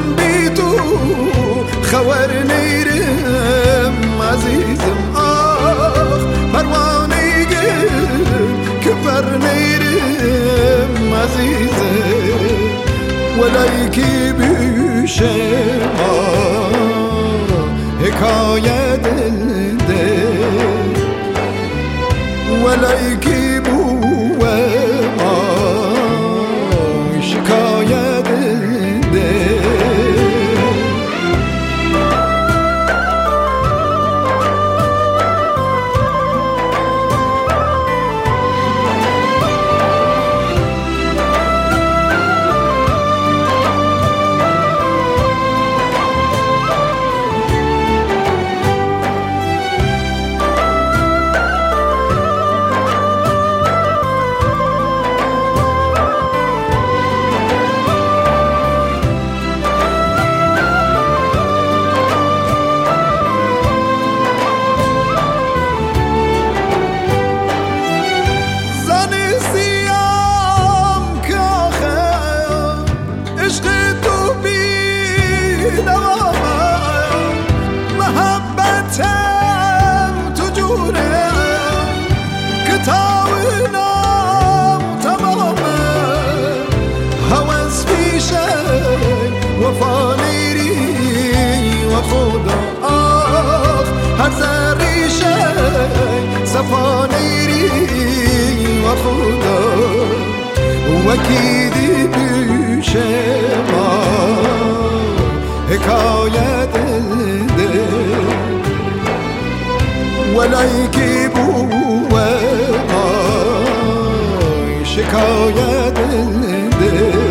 بی تو خبر نیرم عزیزم آخ پروانه که بر نیرم عزیزم ولایکی بیشه ما حکایه دل دل ولایکی بوه ما شکایه دل دل وفا نیری و خدا آخ هر ذریشه صفا نیری و خدا وکیدی پیشه ما حکایت دل ولایکی بوه ما شکایت دل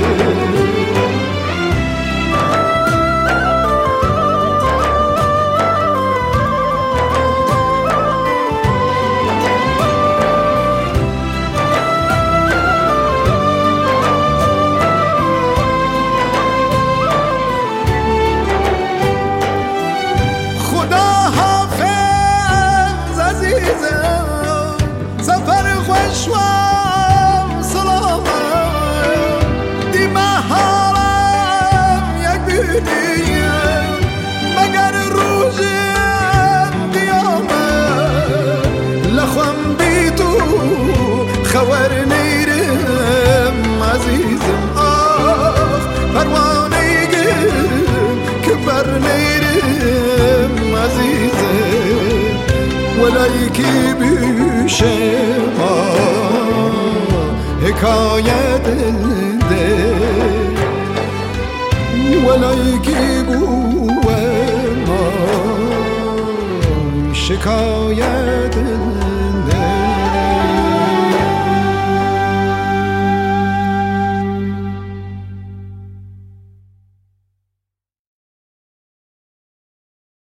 سفر خوش و سلامت دی مهارم یک بیدیم مگر روز قیامت لخوام بی تو خبر نیرم عزیزم آخ پروانه که بر نیرم عزیزم ولایکی بیشه ما حکایت دل ولایکی بوه ما شکایت دل